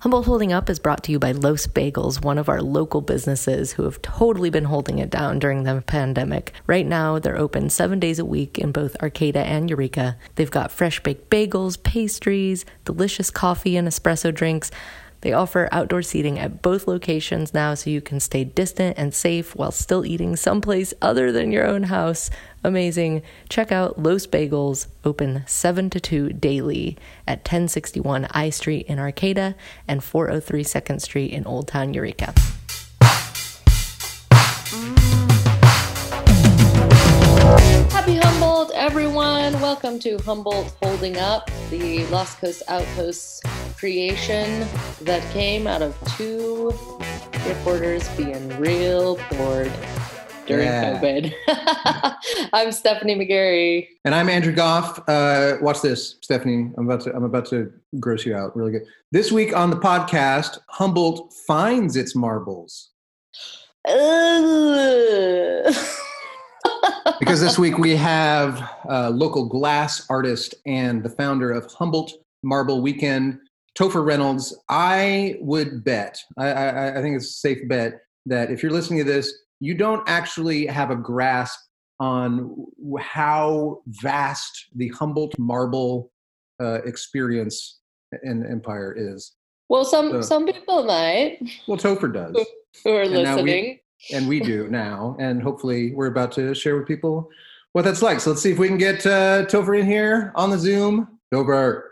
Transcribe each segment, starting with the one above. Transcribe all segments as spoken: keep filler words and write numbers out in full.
Humboldt Holding Up is brought to you by Los Bagels, one of our local businesses who have totally been holding it down during the pandemic. Right now, they're open seven days a week in both Arcata and Eureka. They've got fresh baked bagels, pastries, delicious coffee and espresso drinks. They offer outdoor seating at both locations now so you can stay distant and safe while still eating someplace other than your own house. Amazing. Check out Los Bagels, open seven to two daily at ten sixty-one I Street in Arcata and four oh three second Street in Old Town Eureka. Happy Humboldt, everyone. Welcome to Humboldt Holding Up, the Lost Coast Outposts creation that came out of two reporters being real bored during yeah. COVID. I'm Stephanie McGarry. And I'm Andrew Goff. Uh, watch this, Stephanie. I'm about to I'm about to gross you out really good. This week on the podcast, Humboldt finds its marbles. Because this week we have a local glass artist and the founder of Humboldt Marble Weekend, Topher Reynolds. I would bet, I, I, I think it's a safe bet, that if you're listening to this, you don't actually have a grasp on how vast the Humboldt marble uh, experience and empire is. Well, some so, some people might. Well, Topher does. Who are and listening. We, and we do now. And hopefully we're about to share with people what that's like. So let's see if we can get uh, Topher in here on the Zoom. Topher.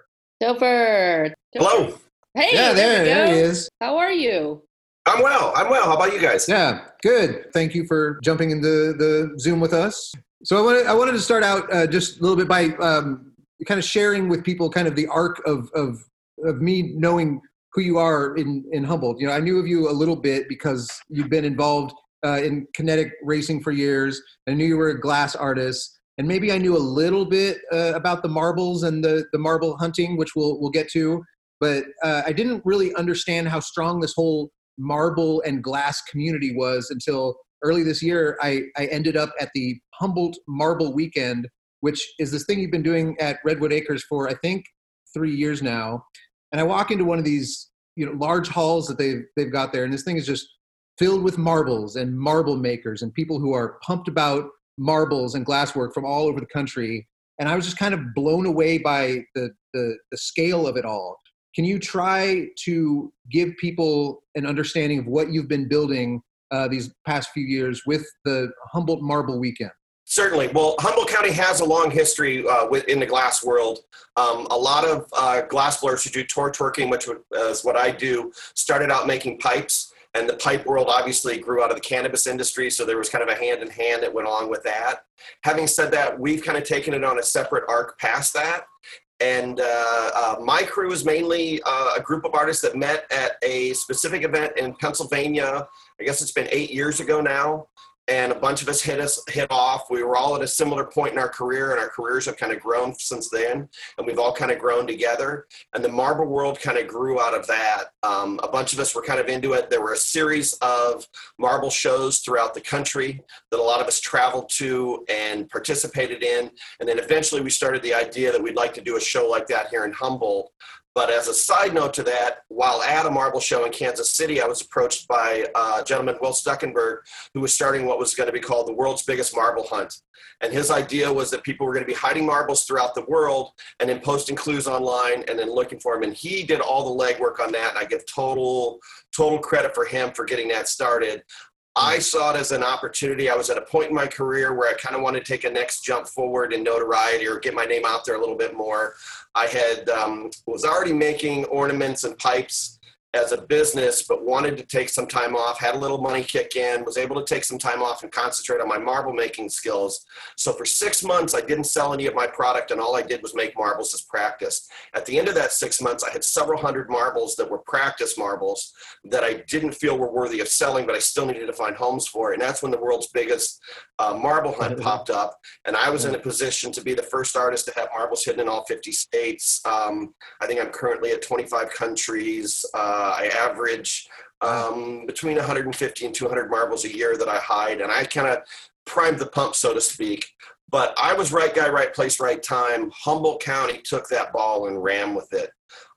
Topher. Hello. Hey, yeah, there, there, there he is. How are you? I'm well. I'm well. How about you guys? Yeah, good. Thank you for jumping into the Zoom with us. So I wanted, I wanted to start out uh, just a little bit by um, kind of sharing with people kind of the arc of of of me knowing who you are in, in Humboldt. You know, I knew of you a little bit because you've been involved uh, in kinetic racing for years. I knew you were a glass artist. And maybe I knew a little bit uh, about the marbles and the, the marble hunting, which we'll we'll get to. But uh, I didn't really understand how strong this whole marble and glass community was until early this year. I, I ended up at the Humboldt Marble Weekend, which is this thing you've been doing at Redwood Acres for, I think, three years now. And I walk into one of these, you know, large halls that they've they've got there, and this thing is just filled with marbles and marble makers and people who are pumped about marbles and glasswork from all over the country. And I was just kind of blown away by the, the, the scale of it all. Can you try to give people an understanding of what you've been building uh, these past few years with the Humboldt Marble Weekend? Certainly. Well, Humboldt County has a long history uh, in the glass world. Um, a lot of uh, glass blowers who do torch working, which is what I do, started out making pipes. And the pipe world obviously grew out of the cannabis industry, so there was kind of a hand in hand that went along with that. Having said that, we've kind of taken it on a separate arc past that. And uh, uh, my crew is mainly uh, a group of artists that met at a specific event in Pennsylvania. I guess it's been eight years ago now. And a bunch of us hit us hit off. We were all at a similar point in our career, and our careers have kind of grown since then. And we've all kind of grown together. And the marble world kind of grew out of that. Um, a bunch of us were kind of into it. There were a series of marble shows throughout the country that a lot of us traveled to and participated in. And then eventually we started the idea that we'd like to do a show like that here in Humboldt. But as a side note to that, while at a marble show in Kansas City, I was approached by a gentleman, Will Stuckenberg, who was starting what was going to be called the world's biggest marble hunt. And his idea was that people were going to be hiding marbles throughout the world and then posting clues online and then looking for them. And he did all the legwork on that. And I give total, total credit for him for getting that started. I saw it as an opportunity. I was at a point in my career where I kind of wanted to take a next jump forward in notoriety or get my name out there a little bit more. I had um, was already making ornaments and pipes as a business, but wanted to take some time off, had a little money kick in, was able to take some time off and concentrate on my marble making skills. So for six months, I didn't sell any of my product, and all I did was make marbles as practice. At the end of that six months, I had several hundred marbles that were practice marbles that I didn't feel were worthy of selling, but I still needed to find homes for. And that's when the world's biggest uh, marble hunt popped up. And I was in a position to be the first artist to have marbles hidden in all fifty states. Um, I think I'm currently at twenty-five countries. Uh, I average um, between one hundred fifty and two hundred marbles a year that I hide, and I kind of primed the pump, so to speak. But I was right guy, right place, right time. Humboldt County took that ball and ran with it.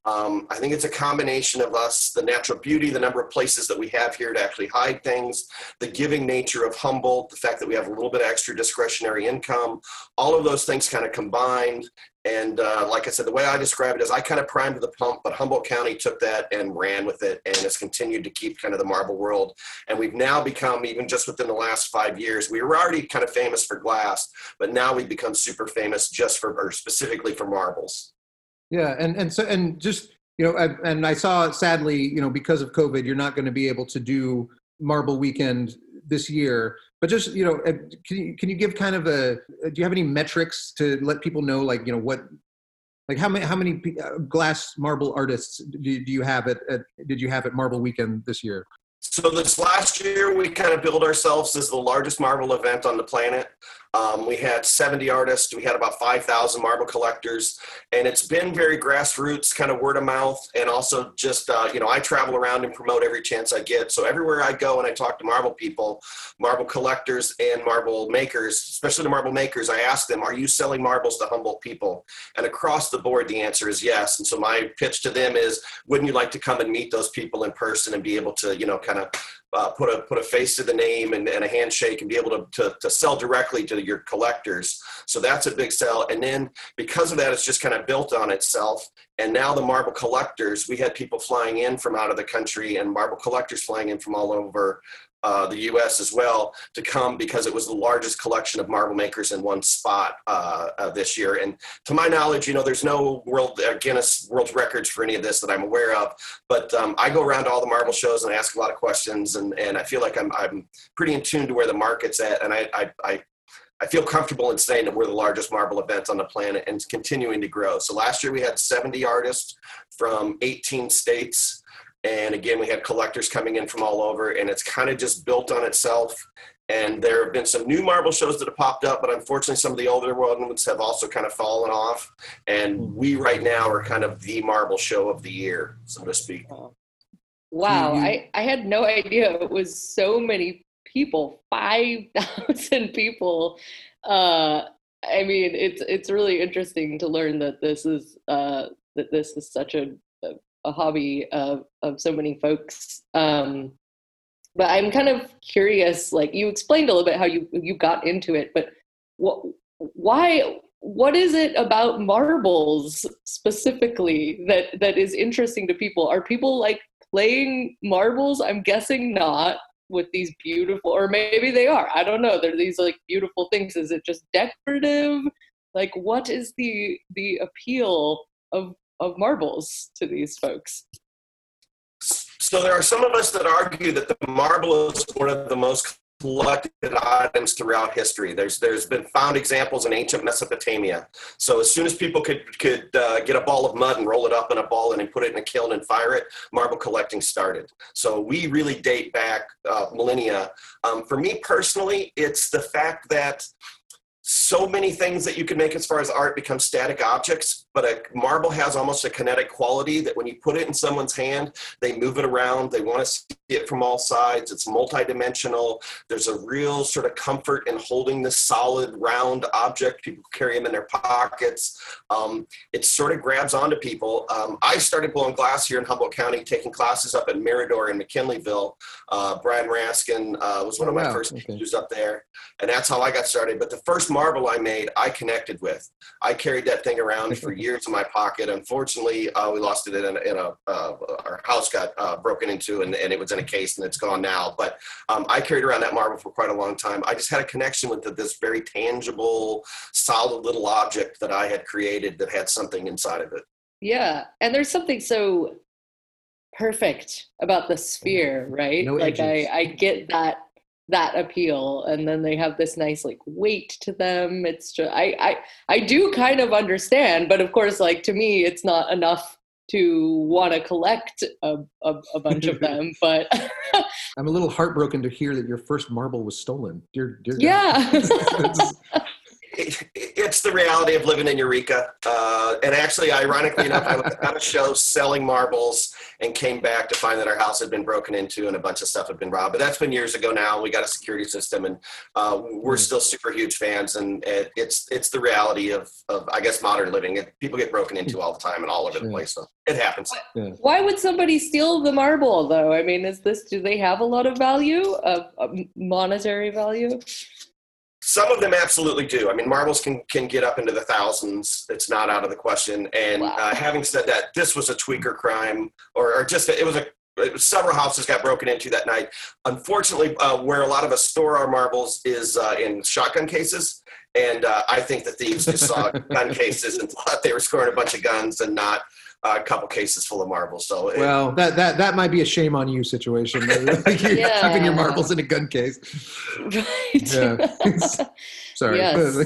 Um, I think it's a combination of us, the natural beauty, the number of places that we have here to actually hide things, the giving nature of Humboldt, the fact that we have a little bit of extra discretionary income, all of those things kind of combined. And uh, like I said, the way I describe it is I kind of primed the pump, but Humboldt County took that and ran with it and has continued to keep kind of the marble world. And we've now become, even just within the last five years, we were already kind of famous for glass, but now we've become super famous just for, or specifically for marbles. Yeah. And, and so, and just, you know, I, and I saw, sadly, you know, because of COVID, you're not going to be able to do Marble Weekend this year. But just, you know, can you, can you give kind of a, do you have any metrics to let people know, like, you know, what, like how many, how many glass marble artists do, do you have at, at, did you have at Marble Weekend this year? So this last year, we kind of billed ourselves as the largest marble event on the planet. Um, we had seventy artists. We had about five thousand marble collectors. And it's been very grassroots, kind of word of mouth. And also just, uh, you know, I travel around and promote every chance I get. So everywhere I go and I talk to marble people, marble collectors and marble makers, especially the marble makers, I ask them, are you selling marbles to Humboldt people? And across the board, the answer is yes. And so my pitch to them is, wouldn't you like to come and meet those people in person and be able to, you know, kind of Uh, put a put a face to the name and, and a handshake and be able to, to to sell directly to your collectors. So that's a big sell. And then because of that, it's just kind of built on itself. And now the marble collectors, we had people flying in from out of the country and marble collectors flying in from all over uh, the U S as well to come because it was the largest collection of marble makers in one spot uh, uh, this year. And to my knowledge, you know, there's no world uh, Guinness World Records for any of this that I'm aware of. But um, I go around to all the marble shows and I ask a lot of questions, and, and I feel like I'm I'm pretty in tune to where the market's at. And I I, I I feel comfortable in saying that we're the largest marble event on the planet and it's continuing to grow. So last year we had seventy artists from eighteen states. And again, we had collectors coming in from all over, and it's kind of just built on itself. And there have been some new marble shows that have popped up, but unfortunately some of the older ones have also kind of fallen off. And we right now are kind of the marble show of the year, so to speak. Wow, I, I had no idea it was so many people, five thousand people. Uh, I mean, it's it's really interesting to learn that this is uh, that this is such a a hobby of, of so many folks. Um, but I'm kind of curious, like you explained a little bit how you, you got into it, but what, why, what is it about marbles specifically that, that is interesting to people? Are people like playing marbles? I'm guessing not, with these beautiful, or maybe they are, I don't know. They're these like beautiful things. Is it just decorative? Like what is the, the appeal of of marbles to these folks? So there are some of us that argue that the marble is one of the most collected items throughout history. There's there's been found examples in ancient Mesopotamia. So as soon as people could could uh, get a ball of mud and roll it up in a ball and then put it in a kiln and fire it, marble collecting started. So we really date back uh, millennia. Um, for me personally, it's the fact that so many things that you can make as far as art become static objects, but a marble has almost a kinetic quality that when you put it in someone's hand, they move it around, they want to see it from all sides, it's multidimensional, there's a real sort of comfort in holding this solid round object, people carry them in their pockets, um, it sort of grabs onto people. Um, I started blowing glass here in Humboldt County, taking classes up at Mirador in McKinleyville. Uh, Brian Raskin uh, was one of my oh, wow. first okay. teachers up there, and that's how I got started. But the first marble I made, I connected with. I carried that thing around for years in my pocket. Unfortunately, uh, we lost it in a, in a uh, our house got uh, broken into, and, and it was in a case, and it's gone now. But um, I carried around that marble for quite a long time. I just had a connection with it, this very tangible, solid little object that I had created that had something inside of it. Yeah, and there's something so perfect about the sphere, right? No like edges. I, I get that that appeal, and then they have this nice like weight to them. It's just I, I I do kind of understand, but of course, like to me, it's not enough to want to collect a, a, a bunch of them. But I'm a little heartbroken to hear that your first marble was stolen. Dear, dear God. yeah. it, it's the reality of living in Eureka. Uh, and actually, ironically enough, I was at a show selling marbles and came back to find that our house had been broken into and a bunch of stuff had been robbed. But that's been years ago now. We got a security system, and uh, we're still super huge fans. And it, it's it's the reality of, of I guess, modern living. It, people get broken into all the time and all over the place. So it happens. Why would somebody steal the marble, though? I mean, is this, do they have a lot of value, of, of monetary value? Some of them absolutely do. I mean, marbles can, can get up into the thousands. It's not out of the question. And wow. uh, having said that, this was a tweaker crime, or, or just, it was a, it was several houses got broken into that night. Unfortunately, uh, where a lot of us store our marbles is uh, in shotgun cases. And uh, I think the thieves just saw gun cases and thought they were scoring a bunch of guns and not a couple cases full of marbles. So it, well, that that that might be a shame on you situation. Like you're yeah. keeping your marbles in a gun case. Right. Yeah. Sorry. Yes.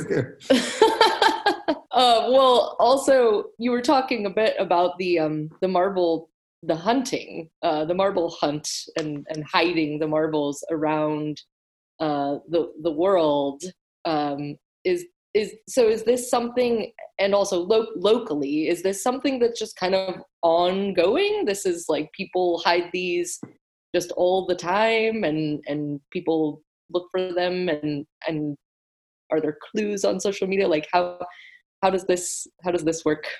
uh, well, also you were talking a bit about the um the marble, the hunting, uh, the marble hunt, and and hiding the marbles around uh, the the world. Um, is is so? Is this something? And also lo- locally, is this something that's just kind of ongoing? This is like people hide these just all the time, and, and people look for them, and and are there clues on social media? Like how how does this how does this work?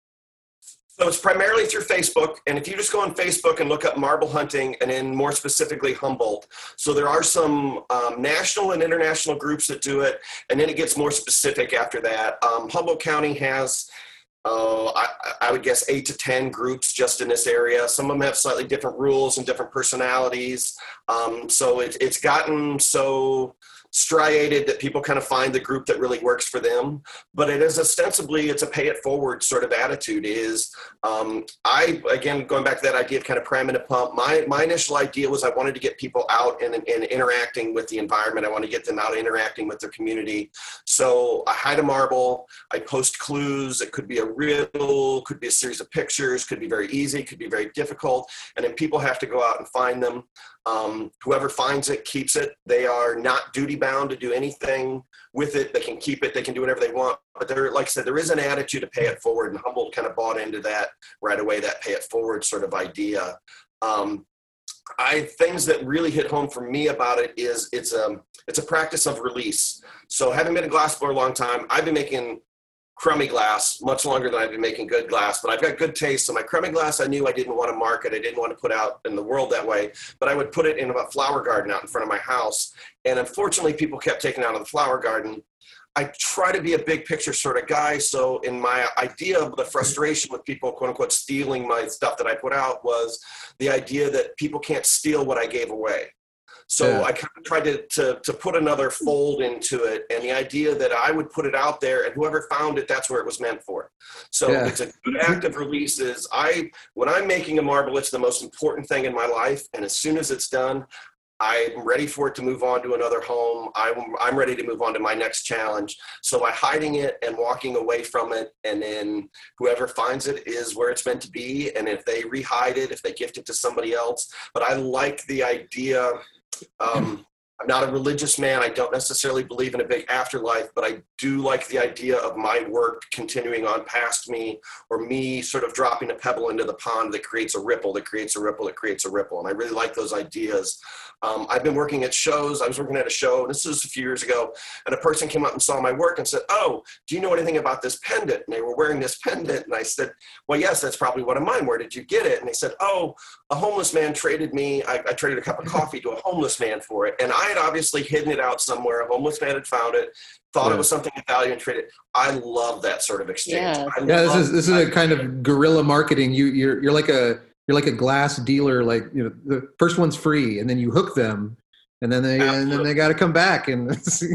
So it's primarily through Facebook, and if you just go on Facebook and look up marble hunting, and then more specifically Humboldt, so there are some um, national and international groups that do it, and then it gets more specific after that. Um, Humboldt County has, uh, I, I would guess, eight to ten groups just in this area. Some of them have slightly different rules and different personalities, um, so it, it's gotten so striated that people kind of find the group that really works for them. But it is ostensibly, it's a pay it forward sort of attitude. Is um, I, again, going back to that idea of kind of priming a pump, my, my initial idea was I wanted to get people out and, and interacting with the environment. I want to get them out interacting with their community. So I hide a marble, I post clues. It could be a riddle, could be a series of pictures, could be very easy, could be very difficult. And then people have to go out and find them. Um, whoever finds it keeps it. They are not duty bound to do anything with it. They can keep it. They can do whatever they want. But there, like I said, there is an attitude to pay it forward, and Humboldt kind of bought into that right away, that pay it forward sort of idea. Um, I things that really hit home for me about it is it's a, it's a practice of release. So having been a glassblower a long time, I've been making crummy glass much longer than I've been making good glass, but I've got good taste. So my crummy glass, I knew I didn't want to market. I didn't want to put out in the world that way, but I would put it in a flower garden out in front of my house. And unfortunately, people kept taking it out of the flower garden. I try to be a big picture sort of guy. So in my idea of the frustration with people, quote unquote, stealing my stuff that I put out was the idea that people can't steal what I gave away. So yeah. I kind of tried to, to to put another fold into it, and the idea that I would put it out there, and whoever found it, that's where it was meant for. So yeah. It's a good act of release. Is I when I'm making a marble, it's the most important thing in my life, and as soon as it's done, I'm ready for it to move on to another home. I'm, I'm ready to move on to my next challenge. So by hiding it and walking away from it, and then whoever finds it is where it's meant to be. And if they rehide it, if they gift it to somebody else, but I like the idea. Um, I'm not a religious man. I don't necessarily believe in a big afterlife, but I do like the idea of my work continuing on past me, or me sort of dropping a pebble into the pond that creates a ripple, that creates a ripple, that creates a ripple. And I really like those ideas. Um, I've been working at shows. I was working at a show, and this was a few years ago, and a person came up and saw my work and said, "Oh, do you know anything about this pendant?" And they were wearing this pendant. And I said, "Well, yes, that's probably one of mine. Where did you get it?" And they said, "Oh, a homeless man traded me. I, I traded a cup of coffee to a homeless man for it." And I had obviously hidden it out somewhere. A homeless man had found it, thought yeah. it was something of value, and traded it. I love that sort of exchange. Yeah, yeah this is this is a kind of guerrilla marketing. You you're you're like a You're like a glass dealer. Like, you know, the first one's free, and then you hook them, and then they Absolutely. and then they got to come back and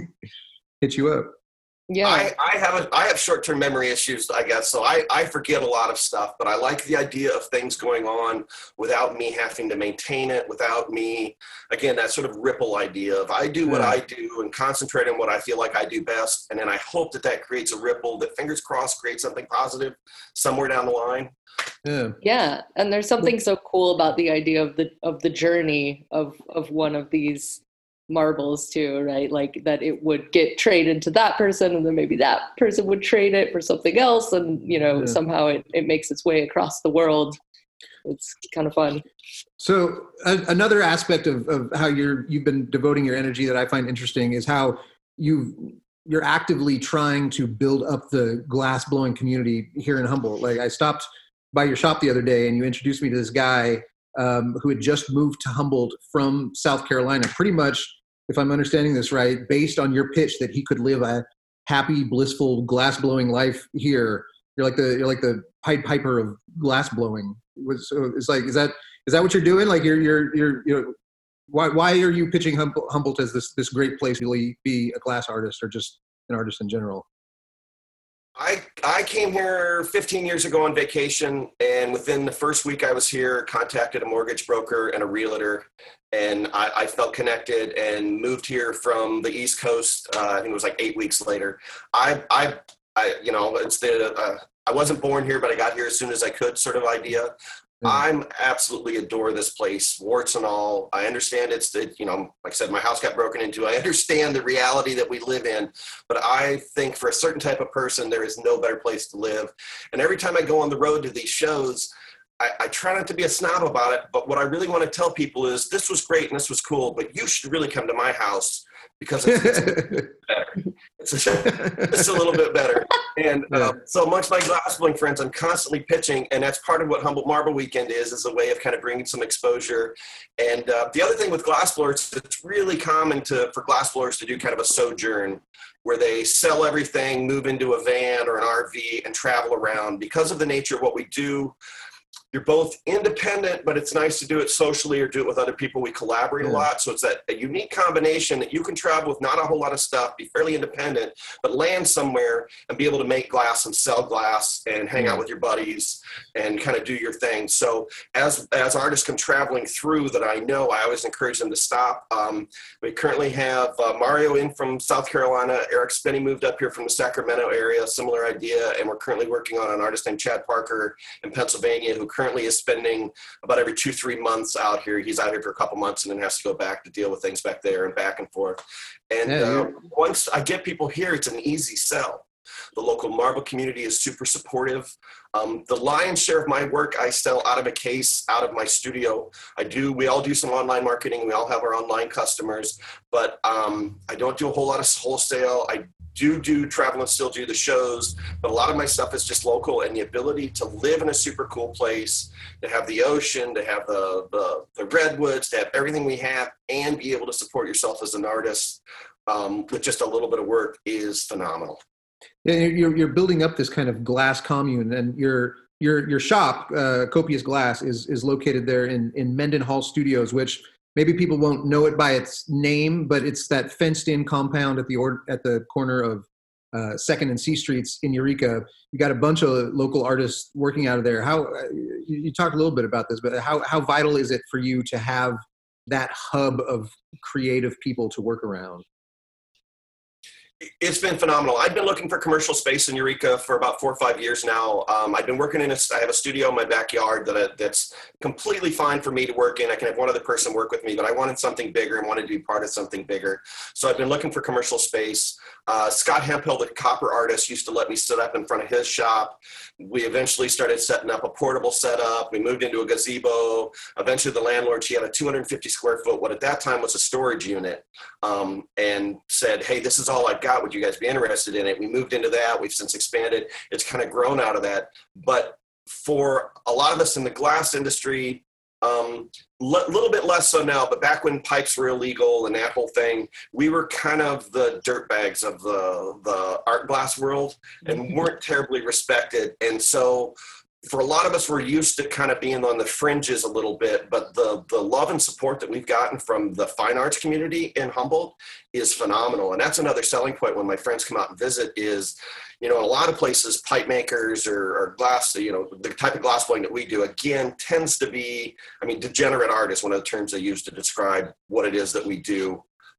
hit you up. Yeah, I, I have a, I have short-term memory issues, I guess, so I, I forget a lot of stuff. But I like the idea of things going on without me having to maintain it, without me, again, that sort of ripple idea of I do what yeah. I do and concentrate on what I feel like I do best, and then I hope that that creates a ripple that, fingers crossed, creates something positive somewhere down the line. Yeah. Yeah, and there's something so cool about the idea of the of the journey of of one of these marbles too, right? Like that it would get traded to that person, and then maybe that person would trade it for something else, and you know yeah. somehow it, it makes its way across the world. It's kind of fun. So uh, another aspect of, of how you're you've been devoting your energy that I find interesting is how you you're actively trying to build up the glass blowing community here in Humboldt. Like I stopped by your shop the other day, and you introduced me to this guy um, who had just moved to Humboldt from South Carolina, pretty much, if I'm understanding this right, based on your pitch that he could live a happy, blissful, glass blowing life here. You're like the you're like the Pied Piper of glass blowing. So it's like, is that is that what you're doing? Like you're you're you're you know, why why are you pitching Humboldt, Humboldt as this this great place to really be a glass artist or just an artist in general? I I came here fifteen years ago on vacation, and within the first week I was here, contacted a mortgage broker and a realtor, and I, I felt connected and moved here from the East Coast. Uh, I think it was like eight weeks later. I I I you know it's the uh, I wasn't born here, but I got here as soon as I could, sort of idea. I'm absolutely adore this place, warts and all. I understand it's the, you know, like I said, my house got broken into. I understand the reality that we live in, but I think for a certain type of person, there is no better place to live. And every time I go on the road to these shows, I, I try not to be a snob about it, but what I really want to tell people is this was great and this was cool, but you should really come to my house because it's, it's better. It's a, it's a little bit better. And uh, so amongst my glassblowing friends, I'm constantly pitching, and that's part of what Humboldt Marble Weekend is, is a way of kind of bringing some exposure. And uh, the other thing with glassblowers, it's really common to for glassblowers to do kind of a sojourn where they sell everything, move into a van or an R V, and travel around. Because of the nature of what we do, you're both independent, but it's nice to do it socially or do it with other people. We collaborate yeah. a lot. So it's that a unique combination that you can travel with not a whole lot of stuff, be fairly independent, but land somewhere and be able to make glass and sell glass and hang out with your buddies and kind of do your thing. So as, as artists come traveling through that I know, I always encourage them to stop. Um, we currently have uh, Mario in from South Carolina. Eric Spinney moved up here from the Sacramento area, similar idea. And we're currently working on an artist named Chad Parker in Pennsylvania who currently currently is spending about every two, three months out here. He's out here for a couple months and then has to go back to deal with things back there and back and forth. And yeah, uh, once I get people here, it's an easy sell. The local marble community is super supportive. Um, the lion's share of my work I sell out of a case, out of my studio. I do, we all do some online marketing. We all have our online customers, but um, I don't do a whole lot of wholesale. I do do travel and still do the shows, but a lot of my stuff is just local, and the ability to live in a super cool place, to have the ocean, to have the, the, the redwoods, to have everything we have, and be able to support yourself as an artist um, with just a little bit of work is phenomenal. Yeah, you're, you're building up this kind of glass commune, and your your your shop, uh, Copious Glass, is is located there in, in Mendenhall Studios, which maybe people won't know it by its name, but it's that fenced-in compound at the or, at the corner of uh, Second and C Streets in Eureka. You got a bunch of local artists working out of there. How uh, you, you talked a little bit about this, but how how vital is it for you to have that hub of creative people to work around? It's been phenomenal. I've been looking for commercial space in Eureka for about four or five years now. Um, I've been working in a, I have a studio in my backyard that I, that's completely fine for me to work in. I can have one other person work with me, but I wanted something bigger and wanted to be part of something bigger. So I've been looking for commercial space. Uh, Scott Hemphill, the copper artist, used to let me sit up in front of his shop. We eventually started setting up a portable setup. We moved into a gazebo. Eventually the landlord, she had a two hundred fifty square foot, what at that time was a storage unit, um, and said, hey, this is all I've got. Would you guys be interested in it? We moved into that. We've since expanded. It's kind of grown out of that. But for a lot of us in the glass industry, um, a l- little bit less so now, but back when pipes were illegal and that whole thing, we were kind of the dirtbags of the, the art glass world and weren't terribly respected. And so for a lot of us, we're used to kind of being on the fringes a little bit, but the, the love and support that we've gotten from the fine arts community in Humboldt is phenomenal. And that's another selling point when my friends come out and visit is, you know, in a lot of places, pipe makers or, or glass, you know, the type of glass blowing that we do, again, tends to be, I mean, degenerate art is one of the terms they use to describe what it is that we do.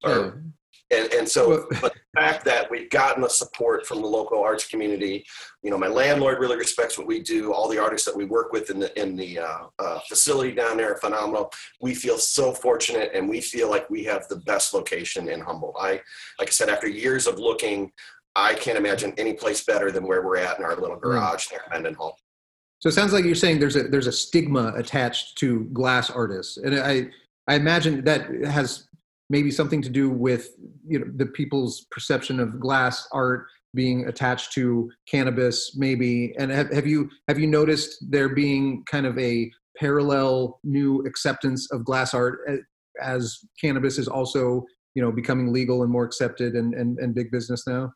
Or, yeah. And, and so, but the fact that we've gotten the support from the local arts community, you know, my landlord really respects what we do. All the artists that we work with in the in the uh, uh, facility down there are phenomenal. We feel so fortunate, and we feel like we have the best location in Humboldt. I, like I said, after years of looking, I can't imagine any place better than where we're at in our little garage there at Mendenhall. So it sounds like you're saying there's a there's a stigma attached to glass artists, and I I imagine that has maybe something to do with, you know, the people's perception of glass art being attached to cannabis, maybe. And have, have you have you noticed there being kind of a parallel new acceptance of glass art as, as cannabis is also, you know, becoming legal and more accepted and, and, and big business now?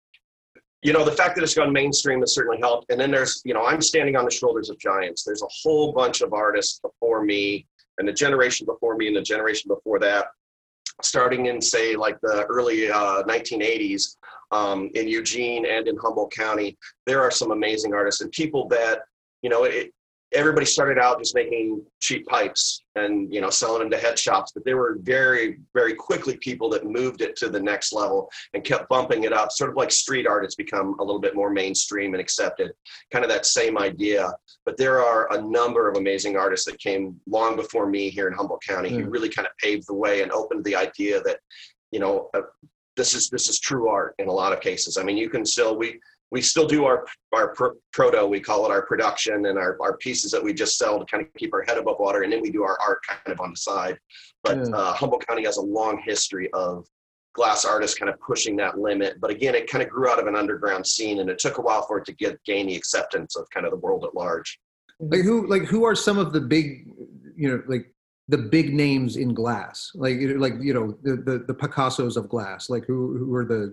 You know, the fact that it's gone mainstream has certainly helped. And then there's, you know, I'm standing on the shoulders of giants. There's a whole bunch of artists before me, and the generation before me and the generation before that, starting in, say, like the early uh, nineteen eighties um, in Eugene and in Humboldt County. There are some amazing artists and people that, you know, it, everybody started out just making cheap pipes and, you know, selling them to head shops, but there were very, very quickly people that moved it to the next level and kept bumping it up, sort of like street art has become a little bit more mainstream and accepted, kind of that same idea. But there are a number of amazing artists that came long before me here in Humboldt County mm. who really kind of paved the way and opened the idea that, you know, uh, this is this is true art in a lot of cases. I mean, you can still, we, We still do our our pro- proto, we call it our production, and our, our pieces that we just sell to kind of keep our head above water, and then we do our art kind of on the side. But yeah. uh, Humboldt County has a long history of glass artists kind of pushing that limit. But again, it kind of grew out of an underground scene, and it took a while for it to get gain the acceptance of kind of the world at large. Like who like who are some of the big, you know, like the big names in glass? Like like you know the the, the Picassos of glass. Like who who are the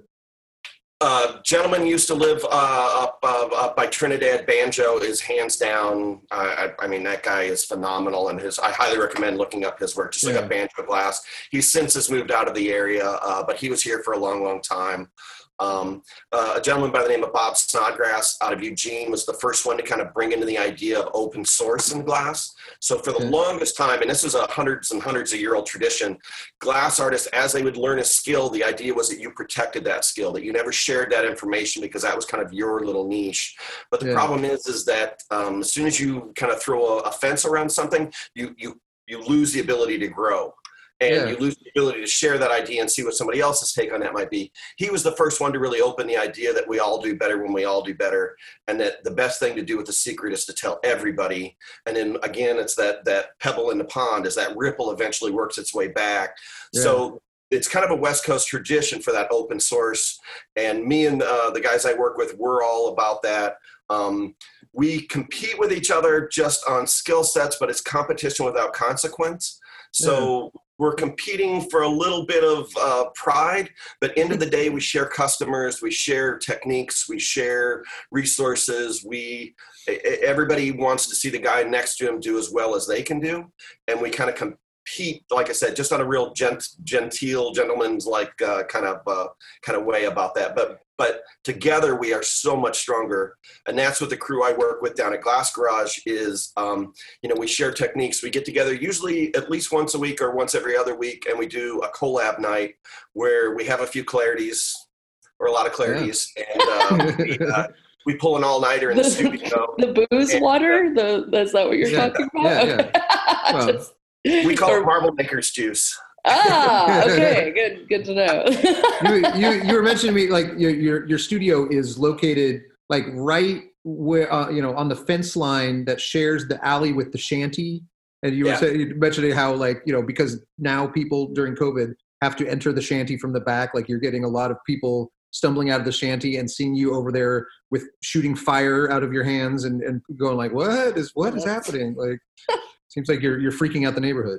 Uh, gentleman used to live uh, up, uh, up by Trinidad. Banjo is hands down. Uh, I, I mean, that guy is phenomenal, and his I highly recommend looking up his work. Just look yeah. up Banjo Glass. He since has moved out of the area, uh, but he was here for a long, long time. Um, uh, a gentleman by the name of Bob Snodgrass out of Eugene was the first one to kind of bring into the idea of open source in glass. So for the mm-hmm. longest time, and this is a hundreds and hundreds of year old tradition, glass artists, as they would learn a skill, the idea was that you protected that skill, that you never shared that information because that was kind of your little niche. But the yeah. problem is, is that um, as soon as you kind of throw a, a fence around something, you, you, you lose the ability to grow. And yeah. you lose the ability to share that idea and see what somebody else's take on that might be. He was the first one to really open the idea that we all do better when we all do better, and that the best thing to do with the secret is to tell everybody. And then again, it's that that pebble in the pond, as that ripple eventually works its way back. Yeah. So it's kind of a West Coast tradition for that open source. And me and uh, the guys I work with, we're all about that. Um, we compete with each other just on skill sets, but it's competition without consequence. So yeah. we're competing for a little bit of uh, pride, but end of the day, we share customers, we share techniques, we share resources. We everybody wants to see the guy next to him do as well as they can do, and we kind of compete, like I said, just on a real gent, genteel, gentleman's like uh, kind of uh, kind of way about that. But but together we are so much stronger, and that's what the crew I work with down at Glass Garage is. Um, you know, we share techniques. We get together usually at least once a week or once every other week, and we do a collab night where we have a few clarities or a lot of clarities, yeah. and uh, we, uh, we pull an all-nighter in the, the studio. The booze and, water. Uh, the that's that what you're yeah, talking about? Yeah, okay. yeah. Well, Just, we call or, it Marble Maker's juice. Ah, okay, good, good to know. you, you you were mentioning to me like your your your studio is located like right where uh, you know on the fence line that shares the alley with the shanty, and you yeah. were saying, you mentioning how like you know because now people during COVID have to enter the shanty from the back, like you're getting a lot of people stumbling out of the shanty and seeing you over there with shooting fire out of your hands and, and going like what is what is happening, like seems like you're you're freaking out the neighborhood.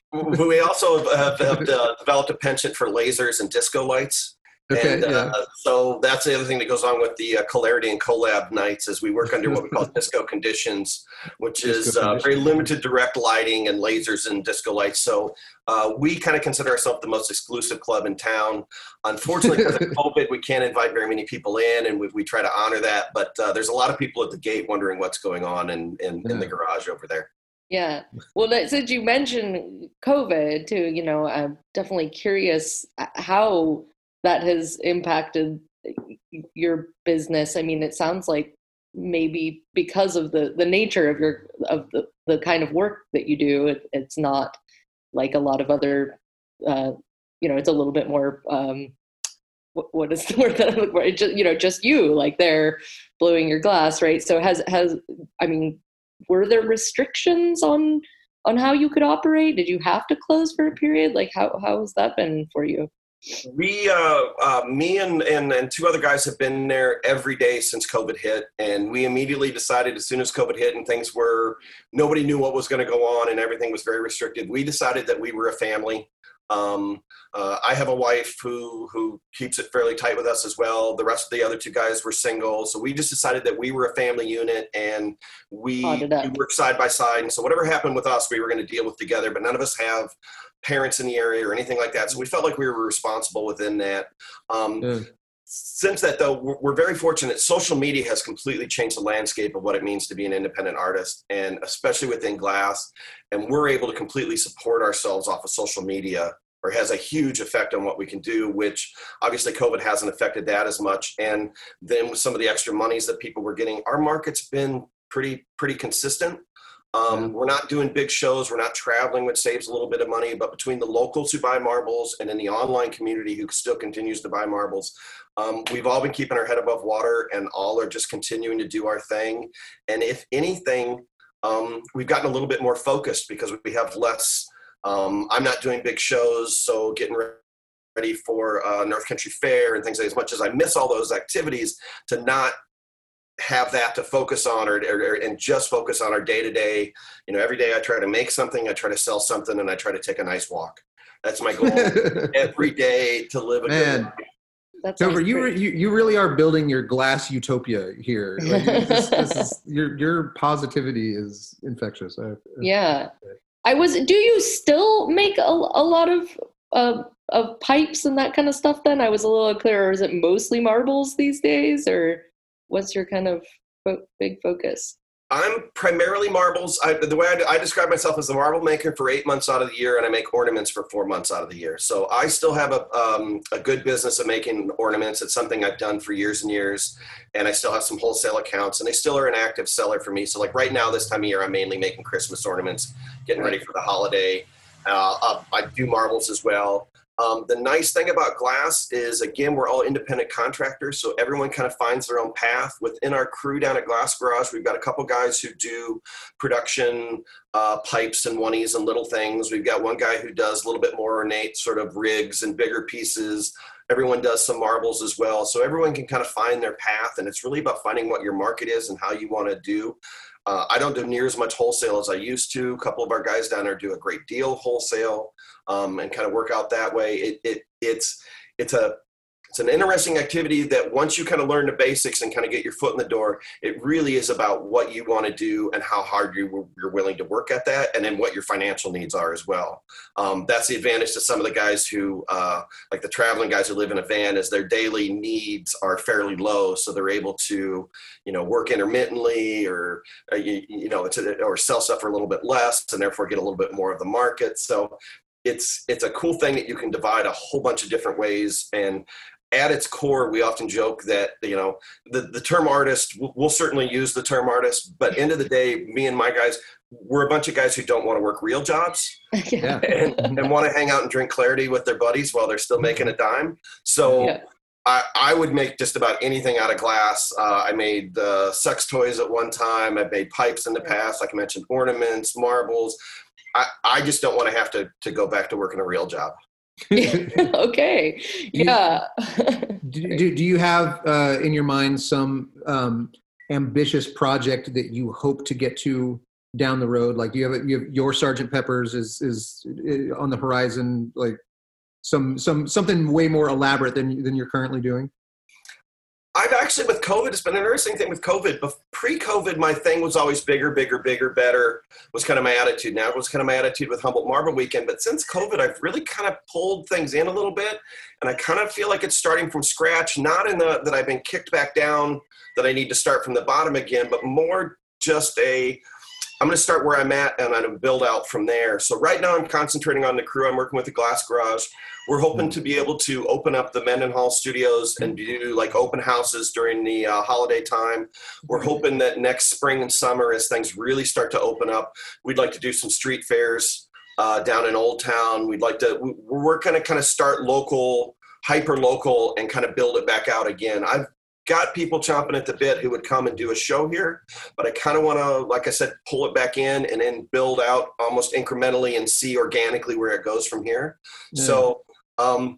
We also have, have uh, developed a penchant for lasers and disco lights. Okay, and uh, yeah. so that's the other thing that goes on with the uh, Colarity and Collab nights is we work under what we call disco conditions, which disco is uh, very limited direct lighting and lasers and disco lights. So uh, we kind of consider ourselves the most exclusive club in town. Unfortunately, because of COVID, we can't invite very many people in, and we, we try to honor that. But uh, there's a lot of people at the gate wondering what's going on in, in, yeah. in the garage over there. Yeah. Well, that, since you mentioned COVID too, you know, I'm definitely curious how that has impacted your business. I mean, it sounds like maybe because of the, the nature of your, of the, the kind of work that you do, it, it's not like a lot of other, uh, you know, it's a little bit more, um, what, what is the word that I'm looking for? It just, you know, just you, like they're blowing your glass, right? So has, has, I mean, were there restrictions on, on how you could operate? Did you have to close for a period? Like how, how has that been for you? We, uh, uh, me and, and, and two other guys have been there every day since COVID hit. And we immediately decided as soon as COVID hit and things were, nobody knew what was going to go on and everything was very restricted. We decided that we were a family. Um, uh, I have a wife who, who keeps it fairly tight with us as well. The rest of the other two guys were single. So we just decided that we were a family unit and we, we worked side by side. And so whatever happened with us, we were going to deal with together, but none of us have parents in the area or anything like that. So we felt like we were responsible within that. Um, yeah. Since that though, we're, we're very fortunate. Social media has completely changed the landscape of what it means to be an independent artist, and especially within glass. And we're able to completely support ourselves off of social media, or has a huge effect on what we can do, which obviously COVID hasn't affected that as much. And then with some of the extra monies that people were getting, our market's been pretty, pretty consistent. Um, yeah. We're not doing big shows. We're not traveling, which saves a little bit of money, but between the locals who buy marbles and in the online community who still continues to buy marbles, um, we've all been keeping our head above water and all are just continuing to do our thing. And if anything, um, we've gotten a little bit more focused because we have less, um, I'm not doing big shows. So getting ready for uh, North Country Fair and things like that, as much as I miss all those activities, to not have that to focus on or, or and just focus on our day-to-day. You know, every day I try to make something, I try to sell something, and I try to take a nice walk. That's my goal every day, to live a Man. good life. That's Dover, you, re, you you really are building your glass utopia here. Like, this, this is, your your positivity is infectious. I, yeah, I was. Do you still make a, a lot of uh, of pipes and that kind of stuff? Then I was a little unclear. Or is it mostly marbles these days, or what's your kind of fo- big focus? I'm primarily marbles. I, the way I, I describe myself as a marble maker for eight months out of the year, and I make ornaments for four months out of the year. So I still have a, um, a good business of making ornaments. It's something I've done for years and years, and I still have some wholesale accounts, and they still are an active seller for me. So like right now, this time of year, I'm mainly making Christmas ornaments, getting ready for the holiday. Uh, uh, I do marbles as well. Um, the nice thing about glass is, again, we're all independent contractors, so everyone kind of finds their own path. Within our crew down at Glass Garage, we've got a couple guys who do production, uh, pipes and oneies and little things. We've got one guy who does a little bit more ornate sort of rigs and bigger pieces. Everyone does some marbles as well. So everyone can kind of find their path, and it's really about finding what your market is and how you want to do. Uh, I don't do near as much wholesale as I used to. A couple of our guys down there do a great deal of wholesale, um, and kind of work out that way. It, it, it's, it's a, it's an interesting activity that once you kind of learn the basics and kind of get your foot in the door, it really is about what you want to do and how hard you, you're willing to work at that, and then what your financial needs are as well. Um, that's the advantage to some of the guys who, uh, like the traveling guys who live in a van, is their daily needs are fairly low. So they're able to, you know, work intermittently, or, uh, you, you know, to, or sell stuff for a little bit less and therefore get a little bit more of the market. So it's, it's a cool thing that you can divide a whole bunch of different ways. And at its core, we often joke that, you know, the, the term artist, we'll, we'll certainly use the term artist, but end of the day, me and my guys, we're a bunch of guys who don't want to work real jobs yeah. and, and want to hang out and drink Clarity with their buddies while they're still making a dime. So yeah. I, I would make just about anything out of glass. Uh, I made uh, sex toys at one time. I've made pipes in the past, like I mentioned, ornaments, marbles. I, I just don't want to have to, to go back to working a real job. Okay. Yeah. do, do, do you have uh, in your mind some um, ambitious project that you hope to get to down the road? Like, do you have, a, you have your Sergeant Pepper's is is on the horizon? Like some some something way more elaborate than than you're currently doing? I've actually, with COVID, it's been an interesting thing with COVID. But pre-COVID, my thing was always bigger, bigger, bigger, better, was kind of my attitude. Now it was kind of my attitude with Humboldt Marble Weekend. But since COVID, I've really kind of pulled things in a little bit. And I kind of feel like it's starting from scratch, not in the that I've been kicked back down, that I need to start from the bottom again, but more just a, I'm going to start where I'm at and I'm going to build out from there. So right now I'm concentrating on the crew. I'm working with the Glass Garage. We're hoping to be able to open up the Mendenhall Studios and do like open houses during the uh, holiday time. We're hoping that next spring and summer, as things really start to open up, we'd like to do some street fairs uh, down in Old Town. We'd like to, we're going to kind of start local, hyper local, and kind of build it back out again. I've got people chomping at the bit who would come and do a show here, but I kind of want to, like I said, pull it back in and then build out almost incrementally and see organically where it goes from here. Yeah. So um,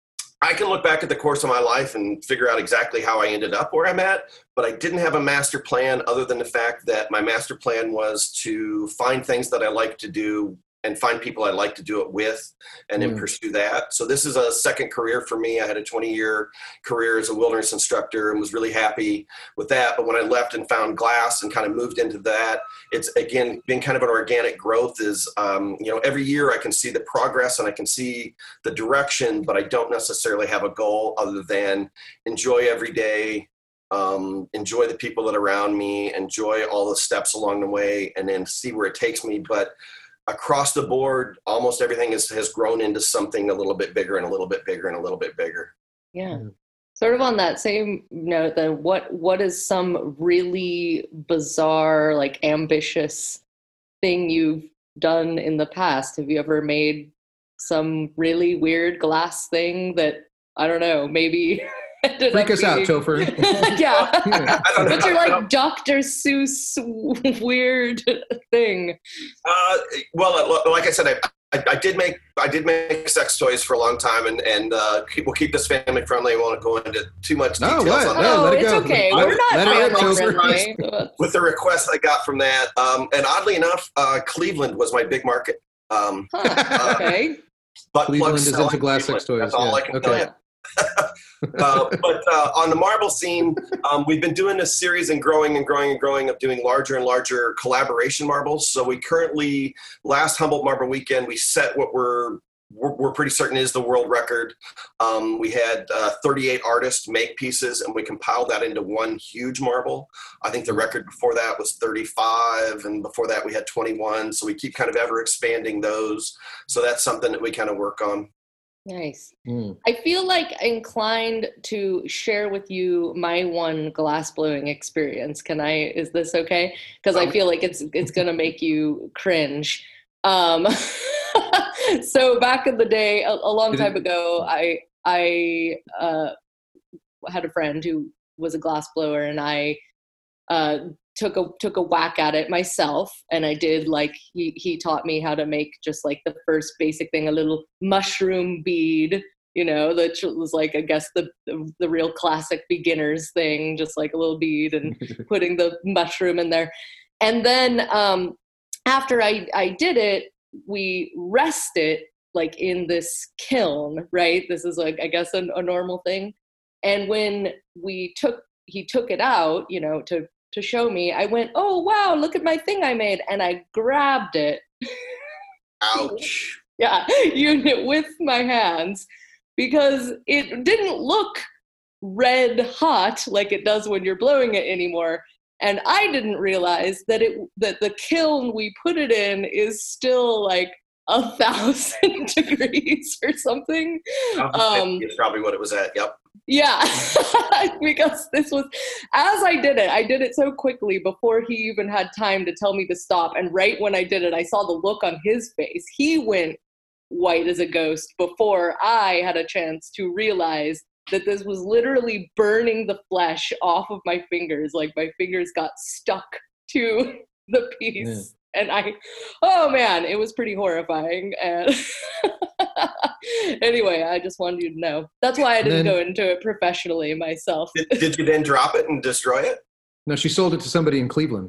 I can look back at the course of my life and figure out exactly how I ended up where I'm at, but I didn't have a master plan other than the fact that my master plan was to find things that I like to do and find people I like to do it with and then mm. pursue that. So this is a second career for me. I had a twenty year career as a wilderness instructor and was really happy with that. But when I left and found glass and kind of moved into that, it's again, been kind of an organic growth is, um, you know, every year I can see the progress and I can see the direction, but I don't necessarily have a goal other than enjoy every day, um, enjoy the people that are around me, enjoy all the steps along the way, and then see where it takes me. But across the board, almost everything is, has grown into something a little bit bigger and a little bit bigger and a little bit bigger. Yeah. Sort of on that same note, then what what is some really bizarre, like ambitious thing you've done in the past? Have you ever made some really weird glass thing that, I don't know, maybe freak us being... out, Topher. Yeah. yeah. What's your like Doctor Seuss weird thing? Uh, well, like I said, I, I, I did make I did make sex toys for a long time, and and uh, keep, we'll keep this family friendly. I won't go into too much details no, on no, that. No, let it it's go. okay. Let We're it, not family friendly. With the request I got from that, um, and oddly enough, uh, Cleveland was my big market. Um, huh, okay. Uh, butt Cleveland is into glass Cleveland. sex toys. That's all yeah. I can okay. tell you. uh, but uh, on the marble scene, um, we've been doing this series and growing and growing and growing of doing larger and larger collaboration marbles. So we currently, last Humboldt Marble Weekend, we set what we're we're, we're pretty certain is the world record. Um, we had uh, thirty-eight artists make pieces, and we compiled that into one huge marble. I think the record before that was thirty-five, and before that we had twenty-one. So we keep kind of ever expanding those. So that's something that we kind of work on. Nice. Mm. I feel like inclined to share with you my one glass blowing experience. Can I, is this okay? Because I feel like it's it's going to make you cringe. Um, so back in the day, a, a long time ago, I, I uh, had a friend who was a glass blower, and I uh, took a took a whack at it myself, and I did like he he taught me how to make just like the first basic thing, a little mushroom bead, you know, that was like I guess the the real classic beginners thing, just like a little bead and putting the mushroom in there. And then um, after I I did it, we rest it like in this kiln, right? This is like I guess a, a normal thing. And when we took he took it out, you know, to to show me, I went, oh, wow, look at my thing I made. And I grabbed it. Ouch. Yeah, unit with my hands, because it didn't look red hot like it does when you're blowing it anymore. And I didn't realize that it that the kiln we put it in is still like a thousand degrees or something. Um, it's probably what it was at. Yep. Yeah, because this was, as I did it, I did it so quickly before he even had time to tell me to stop. And right when I did it, I saw the look on his face. He went white as a ghost before I had a chance to realize that this was literally burning the flesh off of my fingers. Like my fingers got stuck to the piece. Yeah. And I, oh man, it was pretty horrifying. And anyway, I just wanted you to know. That's why I didn't then, go into it professionally myself. Did, did you then drop it and destroy it? No, she sold it to somebody in Cleveland.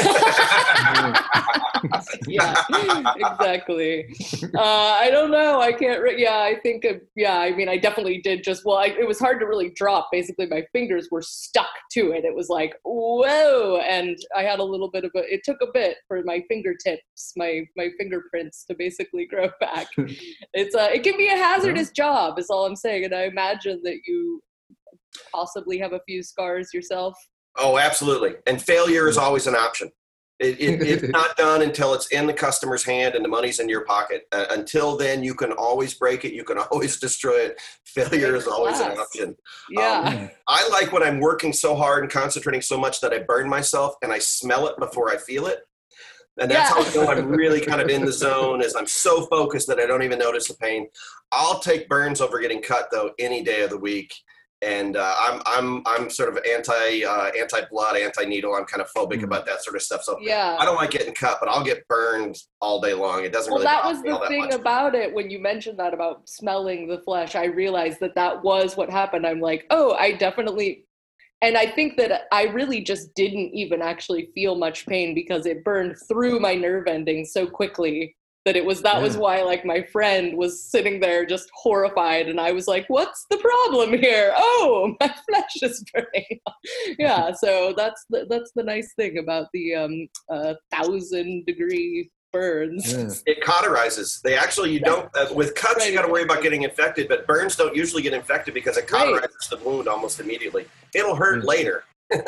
Yeah, exactly. Uh, I don't know. I can't. Re- yeah, I think. Uh, yeah, I mean, I definitely did. Just well, I, it was hard to really drop. Basically, my fingers were stuck to it. It was like whoa, and I had a little bit of a. It took a bit for my fingertips, my my fingerprints to basically grow back. It's a. It can be a hazardous yeah. job. Is all I'm saying. And I imagine that you possibly have a few scars yourself. Oh, absolutely. And failure is always an option. It, it, it's not done until it's in the customer's hand and the money's in your pocket. Uh, until then, you can always break it. You can always destroy it. Failure is always an option. Yeah. Um, I like when I'm working so hard and concentrating so much that I burn myself and I smell it before I feel it. And that's yeah. how I know I'm really kind of in the zone, is I'm so focused that I don't even notice the pain. I'll take burns over getting cut, though, any day of the week. And uh, I'm I'm I'm sort of anti uh, anti blood, anti needle. I'm kind of phobic mm. about that sort of stuff. So yeah. I don't like getting cut, but I'll get burned all day long. It doesn't well, really. Well, that was the thing much. about it when you mentioned that about smelling the flesh. I realized that that was what happened. I'm like, oh, I definitely. And I think that I really just didn't even actually feel much pain because it burned through my nerve endings so quickly. That it was, that yeah. was why, like, my friend was sitting there just horrified. And I was like, what's the problem here? Oh, my flesh is burning. yeah. So that's the, that's the nice thing about the um, uh, thousand degree burns. Yeah. It cauterizes. They actually, you don't, uh, with cuts, right. you got to worry about getting infected, but burns don't usually get infected because it cauterizes right. the wound almost immediately. It'll hurt later.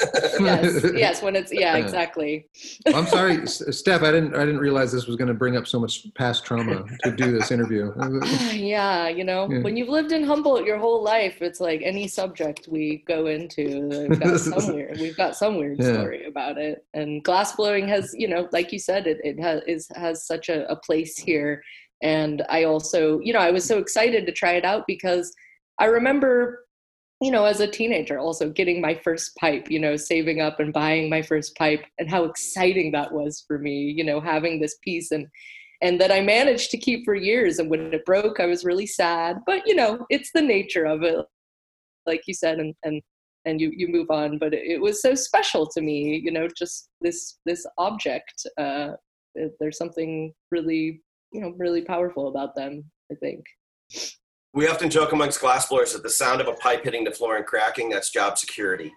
yes, yes, when it's yeah, exactly. Well, I'm sorry, Steph. I didn't. I didn't realize this was going to bring up so much past trauma to do this interview. yeah, you know, yeah. when you've lived in Humboldt your whole life, it's like any subject we go into, we've got some weird, we've got some weird yeah. story about it. And glass blowing has, you know, like you said, it it has is, has such a, a place here. And I also, you know, I was so excited to try it out because I remember. You know, as a teenager, also getting my first pipe, you know, saving up and buying my first pipe and how exciting that was for me, you know, having this piece and, and that I managed to keep for years. And when it broke, I was really sad, but you know, it's the nature of it, like you said, and, and, and you, you move on, but it, it was so special to me, you know, just this, this object, uh, there's something really, you know, really powerful about them, I think. We often joke amongst glassblowers that the sound of a pipe hitting the floor and cracking, that's job security.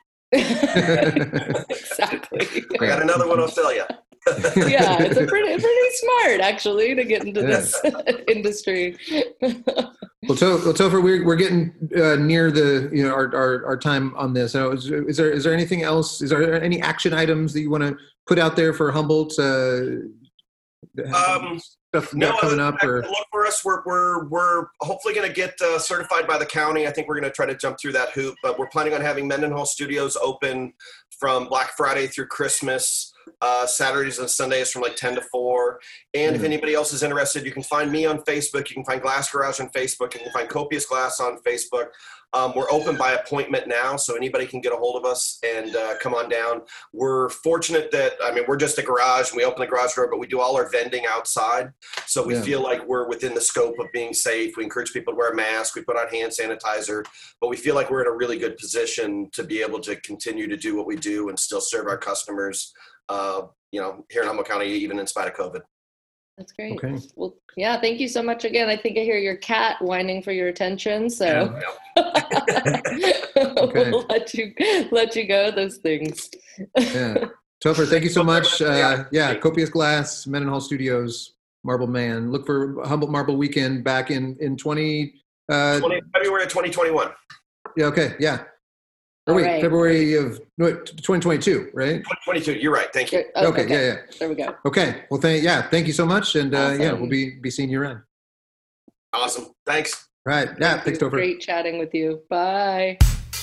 Exactly. I got another one I'll tell you. yeah, it's a pretty, pretty smart, actually, to get into this industry. Well, to, well, Topher, we're we're getting uh, near the you know our, our, our time on this. So is, is there is there anything else? Is there any action items that you want to put out there for Humboldt? Uh, um, stuff no, coming up, or look for us. We're we're we're hopefully going to get uh, certified by the county. I think we're going to try to jump through that hoop. But we're planning on having Mendenhall Studios open from Black Friday through Christmas. Uh, Saturdays and Sundays from like ten to four. And mm. if anybody else is interested, you can find me on Facebook. You can find Glass Garage on Facebook. You can find Copious Glass on Facebook. Um, we're open by appointment now, so anybody can get a hold of us and uh, come on down. We're fortunate that, I mean, we're just a garage and we open the garage door, but we do all our vending outside. So we yeah. feel like we're within the scope of being safe. We encourage people to wear a mask. We put on hand sanitizer, but we feel like we're in a really good position to be able to continue to do what we do and still serve our customers, uh, you know, here in Humboldt County, even in spite of COVID. That's great. Okay. Well, yeah, thank you so much again. I think I hear your cat whining for your attention, so yeah, yeah. okay. we'll let you let you go. Those things. Yeah, Topher, thank you so much. Uh, yeah, Copious Glass, Mendenhall Studios, Marble Man. Look for Humboldt Marble Weekend back in in twenty, uh, twenty February twenty twenty-one. Yeah. Okay. Yeah. Or wait, right. February of no, twenty twenty-two, right? twenty twenty-two. You're right. Thank you. Oh, okay, okay. Yeah. Yeah. There we go. Okay. Well, thank yeah. Thank you so much, and uh, awesome. yeah, we'll be be seeing you around. Awesome. Thanks. All right. Yeah. Thank thanks, Topher. Great chatting with you. Bye.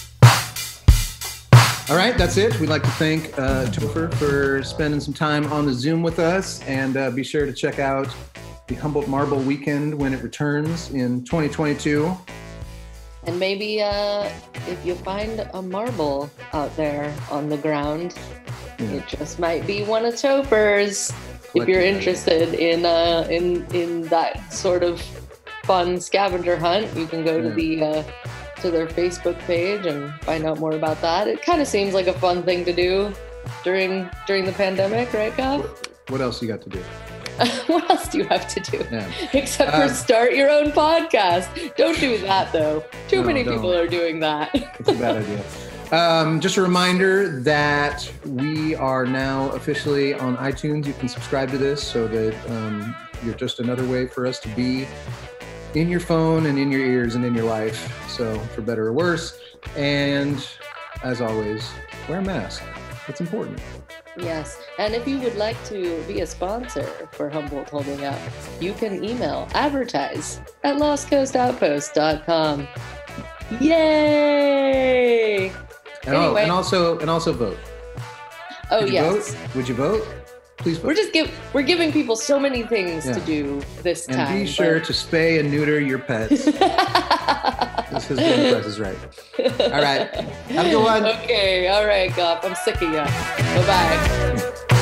All right, that's it. We'd like to thank uh, Topher for spending some time on the Zoom with us, and uh, be sure to check out the Humboldt Marble Weekend when it returns in twenty twenty-two. And maybe uh, if you find a marble out there on the ground, yeah. it just might be one of Topher's. If you're interested in uh, in in that sort of fun scavenger hunt, you can go yeah. to the uh, to their Facebook page and find out more about that. It kind of seems like a fun thing to do during during the pandemic, right, Gav? What else you got to do? What else do you have to do? Yeah. Except for uh, start your own podcast. Don't do that, though. Too no, many don't. people are doing that. It's a bad idea. Um, just a reminder that we are now officially on iTunes. You can subscribe to this so that um, you're just another way for us to be in your phone and in your ears and in your life. So for better or worse. And as always, wear a mask. It's important. Yes. And if you would like to be a sponsor for Humboldt Holding Out, you can email advertise at lost coast outpost dot com. Yay! And, anyway. oh, and also and also vote. Oh, Would you yes. vote? Would you vote? Please vote. We're just give we're giving people so many things Yeah. to do this and time. be sure but... to spay and neuter your pets. This has been Price is Right. All right. Have a good one. Okay. All right, Goff. I'm sick of you. Bye-bye.